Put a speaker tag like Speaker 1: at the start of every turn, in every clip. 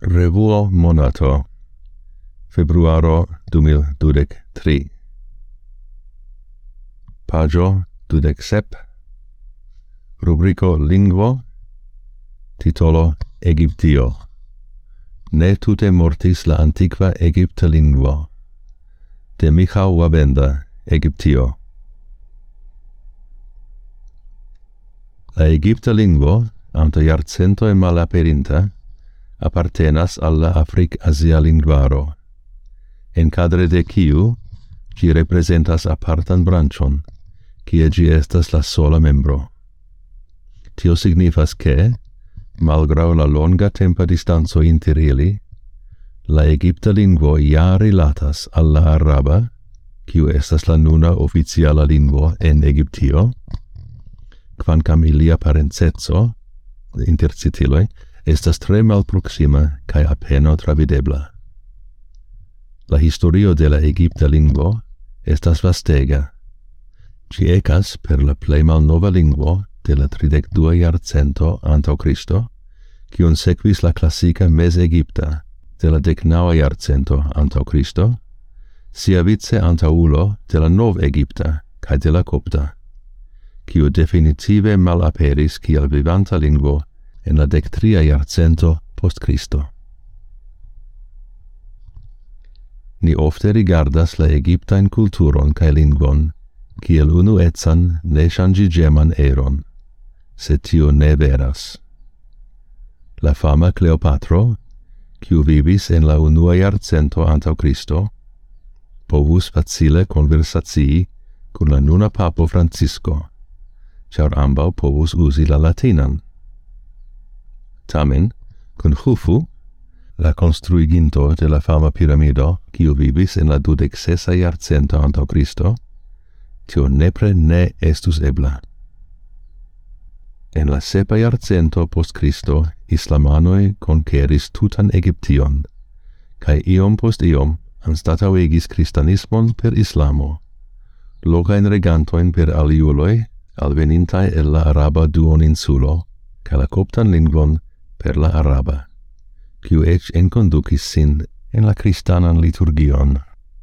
Speaker 1: Revuo monato, februaro 2023. Pagio 27, rubrico lingvo, titolo Egyptio. Ne tute mortis la antiqua Egypta lingvo. De Michał Łabęda, Egyptio. La Egypta lingvo, anta jarcentoi malaperinta, appartenas alla Afric-Asia lingvaro. En cadre de ciu, gi representas apartan branchon, kie gi estas la sola membro. Tio signifas che, malgrau la longa tempa distanzo inter ili, la Egypta lingvo ja rilatas alla araba, kiu estas la nuna oficiala lingvo en Egyptio, quancam ilia parencezo, inter citiloi, estas tre malproxima cae appena travidebla. La historio de la Egypta lingvo estas vastega. Gi ecas per la plei malnova lingvo de la 32 jarcento antau Cristo, quion sequis la classica Mes-Egypta de la 19 jarcento antau Cristo, sia vice antaulo de la Nov-Egypta cae de la Copta, quiu definitive malaperis kiel vivanta lingvo en la 13 jarcento post Cristo. Ni ofte rigardas la Egyptain culturon cae lingvon kiel unuetzan ne changigeman eron, se tio ne veras. La fama Cleopatro, quiu vivis en la 1 jarcento antau Cristo, povus facile conversacii cun la nuna papo Francisco, char ambau povus usi la latinan. Tamen, cun Khufu, la construiginto de la fama piramido, quiu vivis en la 26 jarcento antau Cristo, tio nepre ne estus ebla. En la 7 jarcento post Cristo, islamanoi conqueris tutan Egyption, cae iom post iom anstatauegis Christanismon per Islamo, locain regantoin per aliuloi, alvenintai el la araba duoninsulo, cae la coptan lingvon per la araba, quiu ec enconducis sin en la Christanan liturgion.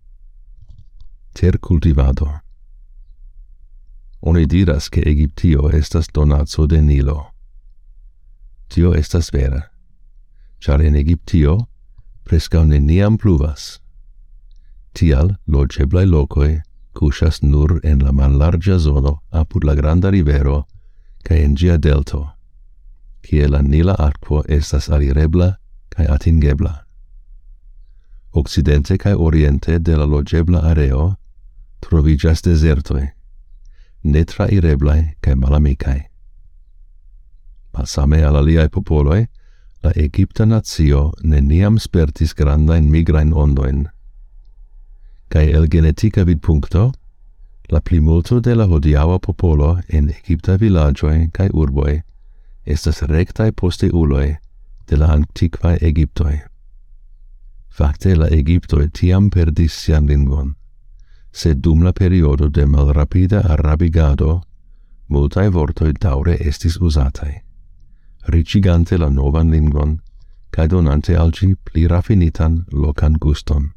Speaker 1: Ter cultivado. Oni diras che Egyptio estas donazo de Nilo. Tio estas vera, char en Egyptio prescau neniam pluvas. Tial logeblai locoi cusas nur en la mallargia zono apud la granda rivero cae en gia delto, kie la Nila aquo estas alirebla cae atingebla. Occidente cae oriente de la logebla areo trovigas desertoi, netraireblai cae malamicai. Malsame al aliae popoloi, la Egypta natio neniam spertis grandain migrain ondoin. Cae el genetica vidpuncto, la plimulto de la hodiaua popolo en Egypta villagioi cae urboi estas rectae posteuloi de la antiquae Egyptoi. Facte la Egyptoi tiam perdis sian lingvon, sed dum la periodo de malrapida arabigado, multae vortoi daure estis usatai, ricigante la novan lingvon, cae donante algi pli raffinitan locan guston.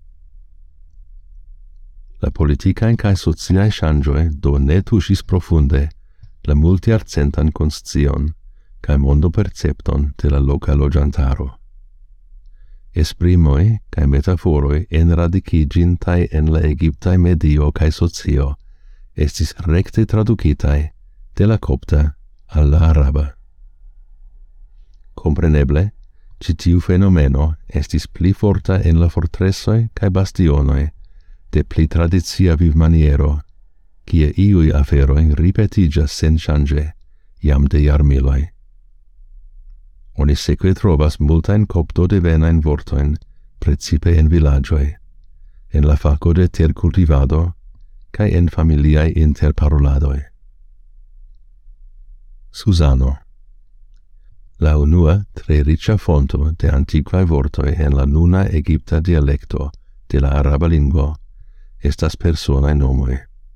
Speaker 1: La politicae cae sociae changioi do ne tusis profunde la multiarcentan conscion cae mondo percepton de la loca logiantaro. Esprimoi cae metaforoi enradicigintai en la Egyptae medio cae socio estis recte traducitai de la Copta alla araba. Compreneble, citiu fenomeno estis pli forta en la fortresoi cae bastionoi de pli tradizia vivmaniero, kie iui aferoi ripetigas sen change, iam de jarmiloi. Oni seque trovas multain copto devenain vortoin, precipe en villagioi, en la faco de tercultivado, cae en familiae interparoladoi. Susano. La unua tre ricia fonto de antiquae vortoi en la nuna Egypta dialecto de la araba lingvo estas personae nomoi.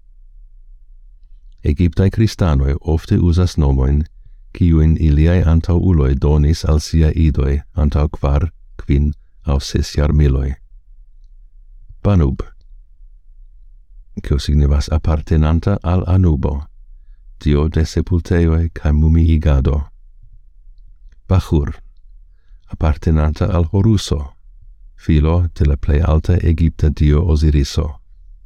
Speaker 1: Egyptae Christanoi ofte usas nomoin, quiuin iliae antauuloi donis al sia idoi antau kvin au 6 jarmiloi. Banub, quo signifas appartenanta al Anubo, dio de sepulteoe cae mumiigado. Bachur, appartenanta al Horuso, filo de la plei alta Egipta dio Osiriso.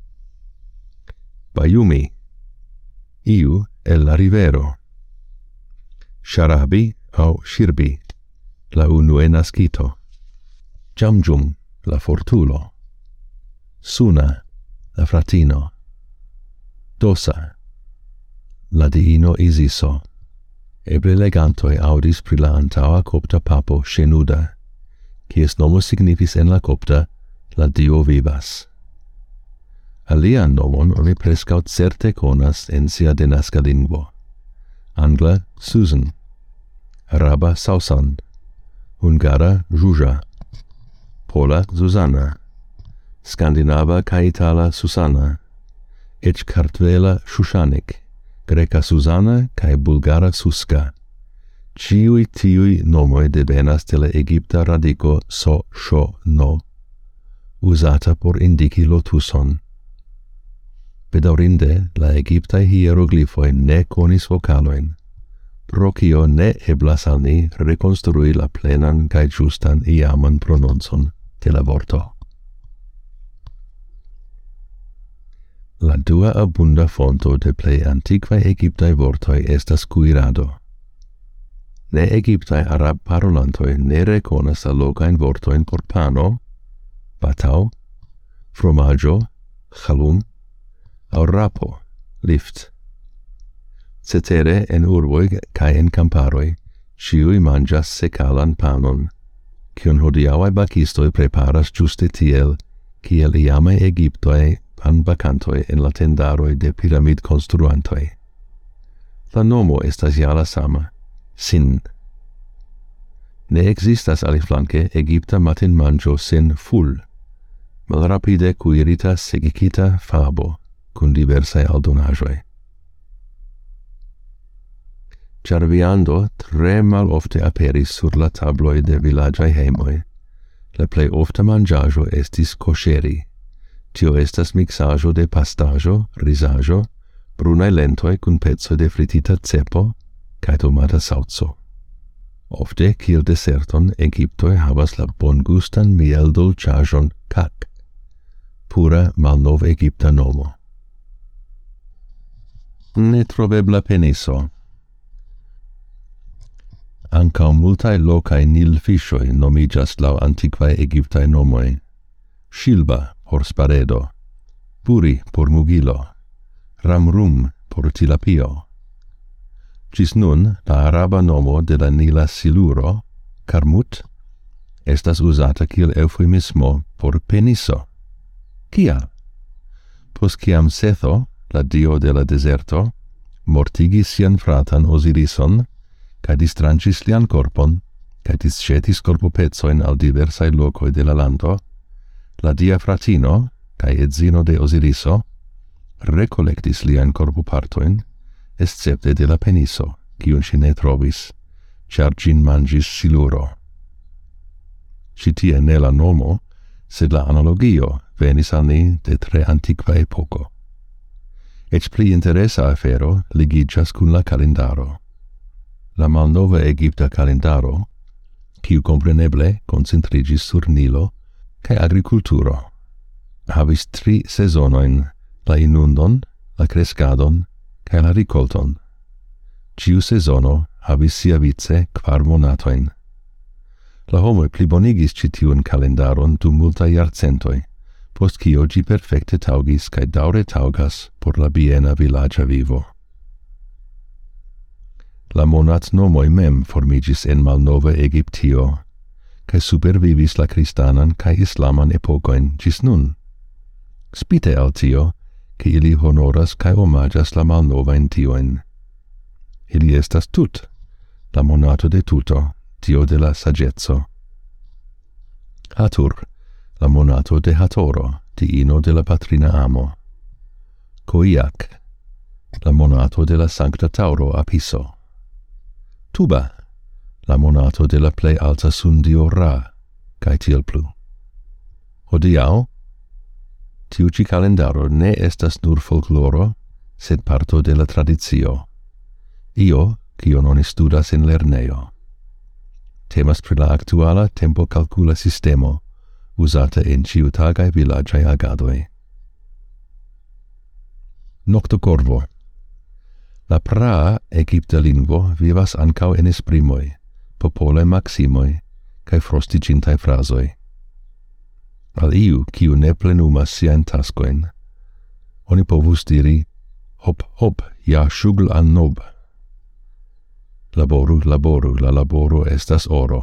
Speaker 1: Bayumi, iu el la rivero. Sharabi au Shirbi, la unue nascito. Jamjum, la fortulo. Suna, la fratino. Dosa, la diino Isiso. Eble legantoi audis pri la antaua copta papo Shenuda, quies nomo signifis en la copta la dio vivas. Alian nomon oni prescaut certe conas en sia denasca lingvo. Angla Susan, araba Sausan, hungara Juja, pola Zuzana, scandinava ca itala Susana, ec cartvela Shushanik, greca Susana cae bulgara Suska. Ciui tiui nomoi devenas de la Egipta radico so-sho-no, usata por indici lotuson. Bedaurinde, la Egiptae hieroglyphoi ne conis vocaloin, pro cio ne eblas al ni reconstrui la plenan cae justan iaman prononzon de la vorto. La dua abunda fonto de plei antiquae Egiptae vortoi estas cuirado. Ne Egiptae arab parolantoi ne reconas la locain vortoin por pano, batau, fromaggio, chalum, au rapo, lift. Cetere en urboi cae en camparoi, ciui mangias secalan panon, cion hodiauae bacistoi preparas giuste tiel, ciel iame Egiptoe pan vacantoi en la tendaroi de piramid construantoi. La nomo estas ja la sama, sin. Ne existas aliflanque Egipta matin mangio sen ful, malrapide cuirita segicita fabo, cun diversae aldonajoi. Char viando tre mal ofte aperis sur la tabloi de villagiae hemoi, la plei ofta mangiajo estis kosheri. Tio estas mixajo de pastajo, risajo, brunae lentoi cun pezzo de fritita cepo, cae tomata sauzo. Ofte, kiel deserton, Egiptoi havas la bongustan miel dolciajon kak, pura malnov Egipta nomo. Netrovebla peniso. Ancao multae locae nilfishoi nomigas lau antiquae Egiptae nomoi. Shilba por sparedo, Buri por mugilo, Ramrum por tilapio. Cis nun la araba nomo de la Nila siluro, Karmut, estas usata kiel eufemismo por peniso. Kial? Pos ciam Setho, la dio de la deserto, mortigis sian fratan Osirison, cae distrancis lian corpon, cae discetis corpopezzoin al diversae locoi de la lando, la dia fratino, cae edzino de Osiriso, recollectis lian corpopartoin, excepte de la peniso, cium si ne trovis, char gin mangis siluro. Citie ne la nomo, sed la analogio venis al ni de tre antiqua epoco. Ec pli interesa afero ligigas cun la calendaro. La malnova Egipta calendaro, quiu compreneble concentrigis sur Nilo, cae agriculturo. Havis 3 sezonoin, la inundon, la crescadon, cae la ricolton. Ciu sezono havis sia vice 4 monatoin. La homoi plibonigis citiun calendaron dum multa iarcentoi, post cio gi perfecte taugis cae daure taugas por la biena villagia vivo. La monat nomoi mem formigis en malnova Egiptio, cae supervivis la Christanan cae Islaman epocoin gis nun. Spite al tio, che ili honoras cae omagias la malnovain tioin. Ili estas Tut, la monato de Tuto, dio de la sagezzo. Hatur, la monato de Hatoro, diino de la patrina amo. Koiak, la monato de la sancta Tauro Apiso. Tuba, la monato de la plei alta sun dio Ra, cae tiel plu. Hodiau, tiu ci calendaro ne estas nur folkloro, sed parto de la tradizio. Io, kion oni studas in lerneo. Temas pri la actuala tempo calcula sistemo, usata in ciutagai villagiae agadoi. Noctocorvo. La praa Egipta lingvo vivas ancau en esprimoi, popole maximoi, cae frosticintae frasoi. Al iu, kiu ne plenumas siain tascoin, oni povus diri, hop, hop, ja shugl an nob. Laboru, laboru, la laboro estas oro.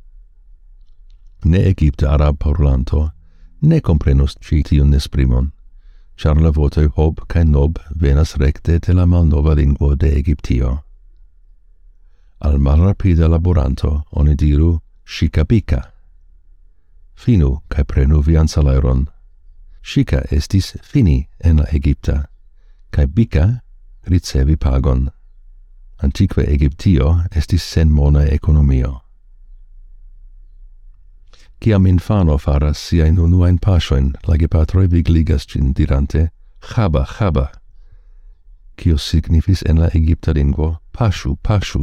Speaker 1: Ne Egipta arab parlanto, ne comprenus ci tiun esprimon, char la votoi hop cae nob venas recte de la malnova lingvo de Egiptio. Al malrapida laboranto oni diru shika bika. Finu cae prenu vian salairon. Shika estis fini en la Egipta, cae bika ricevi pagon. Antique Egiptio estis sen mona economio. Ciam infano faras siain unuain pasoin, la gepatroi vigligas cin dirante, chaba, chaba, cio signifis en la Egipta lingvo, pashu, pashu.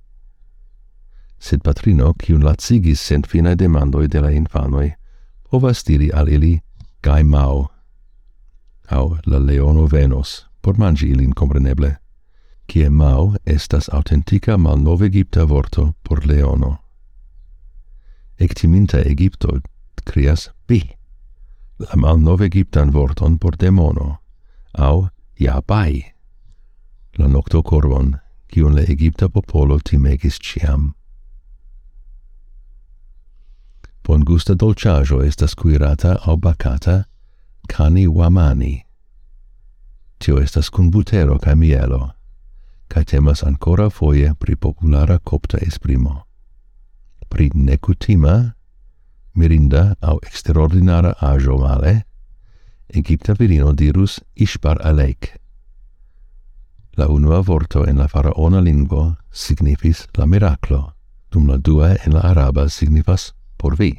Speaker 1: Sed patrino, cium lacigis sent finae demandoi de la infanoi, povas diri al ili, gai mau, au la leono venos, por mangi ilin compreneble, cie mau estas autentica malnove Egipta vorto por leono. Ectiminta Egipto crias bi, la malnove Egiptan vorton por demono, au ja bai, la nocto corvon, cium le Egipta popolo timegis ciam. Bon gusta dolciajo estas cuirata au bacata cani wamani. Tio estas cun butero cae mielo, cae temas ancora foie pri populara copta esprimo. Pri necutima, mirinda au extraordinara ajo male, Egipta virino dirus ishbar aleik. La unua vorto en la faraona lingvo signifis la miraclo, dum la dua en la araba signifas por vi.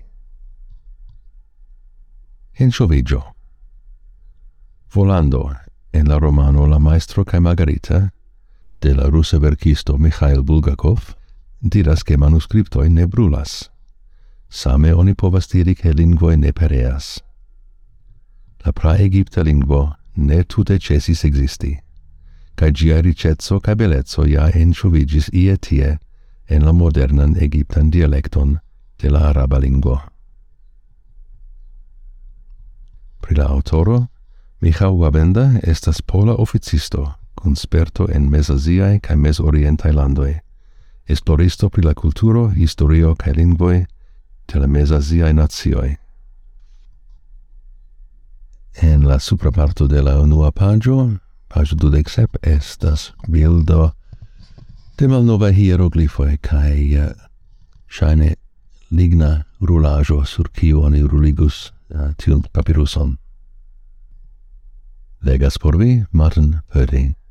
Speaker 1: Enŝovigio. Volando, en la romano La Maestro cae Margarita, de la rusa verkisto Mikhail Bulgakov, diras che manuscriptoi ne brulas. Same oni povas diri che lingvoi ne pereas. La praegipta lingvo ne tute cesis existi, cae gia ricezzo cae belezzo ja enŝovigis ie tie en la modernan egiptan dialecton de la araba lingvo. Pri la autoro, Michał Łabęda estas pola oficisto, cum sperto en mesaziae cae mesorientae landoi, esploristo pri la culturo, historio cae lingvoi de la mesaziae nazioi. En la supra parto de la unua pagio, pagio 27, estas bildo de malnova hieroglifoi cae shaine ligna rulajo sur kiu oni ruligus tiun papiruson. Legas por vi, Martin Pörding.